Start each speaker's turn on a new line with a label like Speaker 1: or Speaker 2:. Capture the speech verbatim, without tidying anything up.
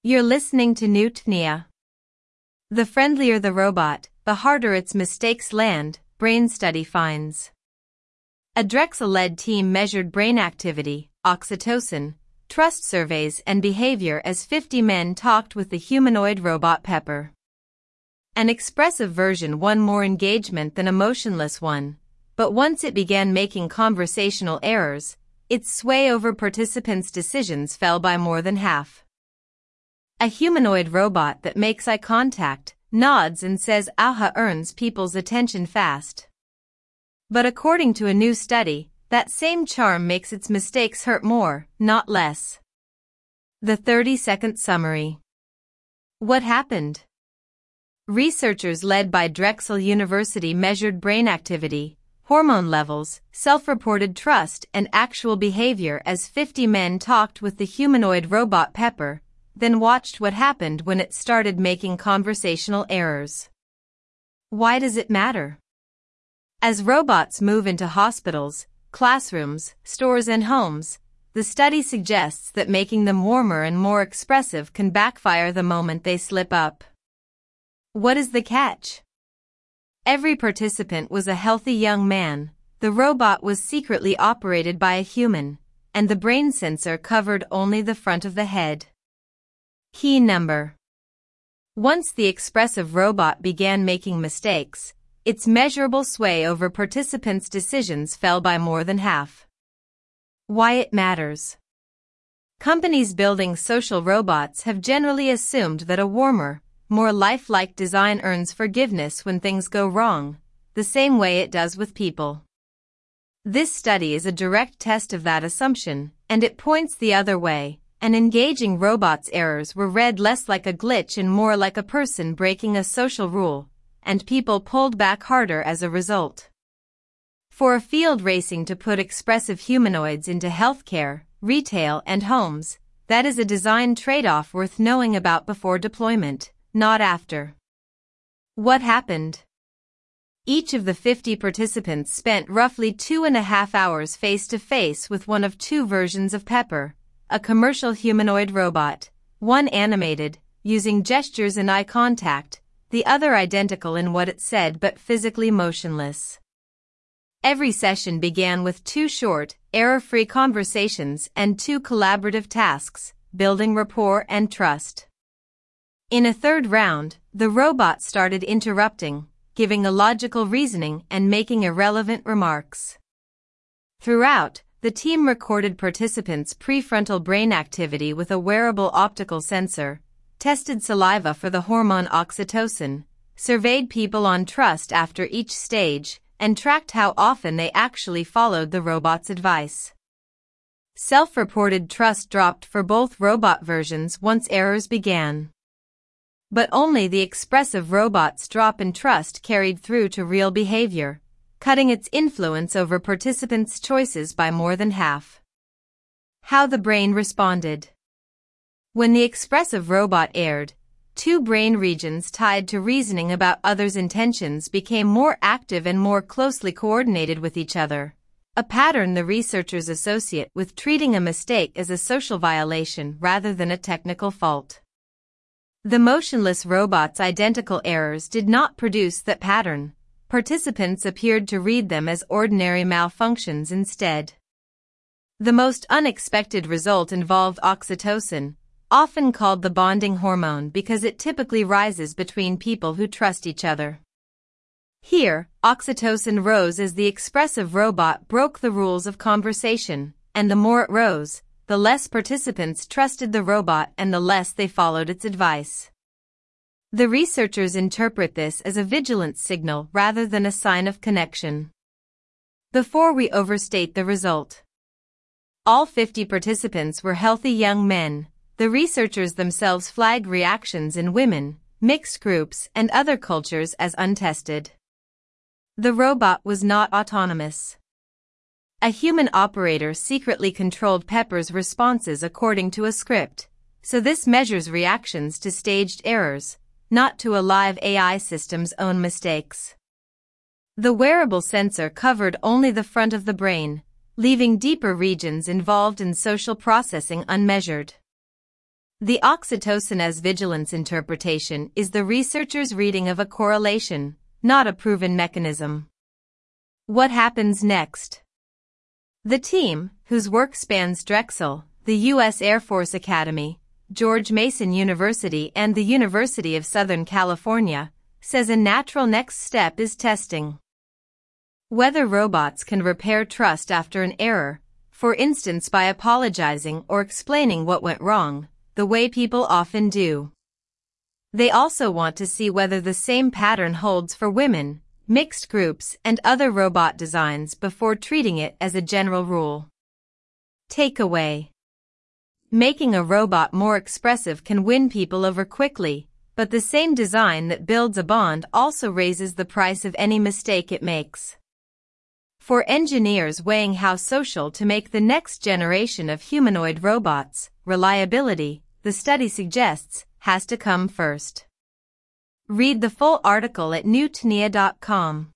Speaker 1: You're listening to Newtnia. The friendlier the robot, the harder its mistakes land, brain study finds. A Drexel-led team measured brain activity, oxytocin, trust surveys and behavior as fifty men talked with the humanoid robot Pepper. An expressive version won more engagement than a motionless one, but once it began making conversational errors, its sway over participants' decisions fell by more than half. A humanoid robot that makes eye contact, nods and says aha earns people's attention fast. But according to a new study, that same charm makes its mistakes hurt more, not less. The thirty-second summary. What happened? Researchers led by Drexel University measured brain activity, hormone levels, self-reported trust and actual behavior as fifty men talked with the humanoid robot Pepper, then watched what happened when it started making conversational errors. Why does it matter? As robots move into hospitals, classrooms, stores and homes, the study suggests that making them warmer and more expressive can backfire the moment they slip up. What is the catch? Every participant was a healthy young man, the robot was secretly operated by a human, and the brain sensor covered only the front of the head. Key number. Once the expressive robot began making mistakes, its measurable sway over participants' decisions fell by more than half. Why it matters. Companies building social robots have generally assumed that a warmer, more lifelike design earns forgiveness when things go wrong, the same way it does with people. This study is a direct test of that assumption, and it points the other way, and engaging robots' errors were read less like a glitch and more like a person breaking a social rule, and people pulled back harder as a result. For a field racing to put expressive humanoids into healthcare, retail and homes, that is a design trade-off worth knowing about before deployment, not after. What happened? Each of the fifty participants spent roughly two and a half hours face-to-face with one of two versions of Pepper, a commercial humanoid robot, one animated, using gestures and eye contact, the other identical in what it said but physically motionless. Every session began with two short, error-free conversations and two collaborative tasks, building rapport and trust. In a third round, the robot started interrupting, giving illogical reasoning and making irrelevant remarks. Throughout, the team recorded participants' prefrontal brain activity with a wearable optical sensor, tested saliva for the hormone oxytocin, surveyed people on trust after each stage, and tracked how often they actually followed the robot's advice. Self-reported trust dropped for both robot versions once errors began. But only the expressive robot's drop in trust carried through to real behavior, cutting its influence over participants' choices by more than half. How the brain responded. When the expressive robot erred, two brain regions tied to reasoning about others' intentions became more active and more closely coordinated with each other, a pattern the researchers associate with treating a mistake as a social violation rather than a technical fault. The motionless robot's identical errors did not produce that pattern. Participants appeared to read them as ordinary malfunctions instead. The most unexpected result involved oxytocin, often called the bonding hormone because it typically rises between people who trust each other. Here, oxytocin rose as the expressive robot broke the rules of conversation, and the more it rose, the less participants trusted the robot and the less they followed its advice. The researchers interpret this as a vigilance signal rather than a sign of connection. Before we overstate the result. All fifty participants were healthy young men. The researchers themselves flagged reactions in women, mixed groups, and other cultures as untested. The robot was not autonomous. A human operator secretly controlled Pepper's responses according to a script, so this measures reactions to staged errors, not to a live A I system's own mistakes. The wearable sensor covered only the front of the brain, leaving deeper regions involved in social processing unmeasured. The oxytocin as vigilance interpretation is the researcher's reading of a correlation, not a proven mechanism. What happens next? The team, whose work spans Drexel, the U S Air Force Academy, George Mason University and the University of Southern California, says a natural next step is testing whether robots can repair trust after an error, for instance by apologizing or explaining what went wrong, the way people often do. They also want to see whether the same pattern holds for women, mixed groups and other robot designs before treating it as a general rule. Takeaway: making a robot more expressive can win people over quickly, but the same design that builds a bond also raises the price of any mistake it makes. For engineers weighing how social to make the next generation of humanoid robots, reliability, the study suggests, has to come first. Read the full article at new tnia dot com.